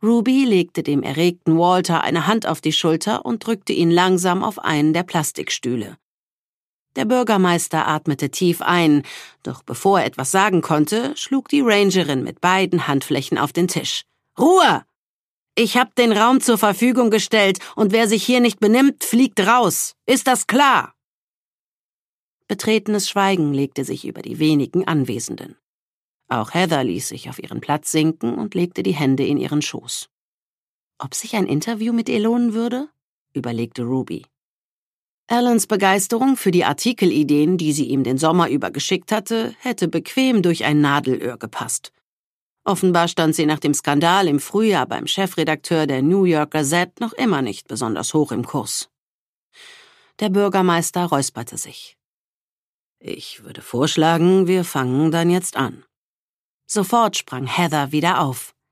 Ruby legte dem erregten Walter eine Hand auf die Schulter und drückte ihn langsam auf einen der Plastikstühle. Der Bürgermeister atmete tief ein, doch bevor er etwas sagen konnte, schlug die Rangerin mit beiden Handflächen auf den Tisch. »Ruhe! Ich habe den Raum zur Verfügung gestellt und wer sich hier nicht benimmt, fliegt raus. Ist das klar?« Betretenes Schweigen legte sich über die wenigen Anwesenden. Auch Heather ließ sich auf ihren Platz sinken und legte die Hände in ihren Schoß. Ob sich ein Interview mit ihr lohnen würde? Überlegte Ruby. Allens Begeisterung für die Artikelideen, die sie ihm den Sommer über geschickt hatte, hätte bequem durch ein Nadelöhr gepasst. Offenbar stand sie nach dem Skandal im Frühjahr beim Chefredakteur der New York Gazette noch immer nicht besonders hoch im Kurs. Der Bürgermeister räusperte sich. »Ich würde vorschlagen, wir fangen dann jetzt an.« Sofort sprang Heather wieder auf.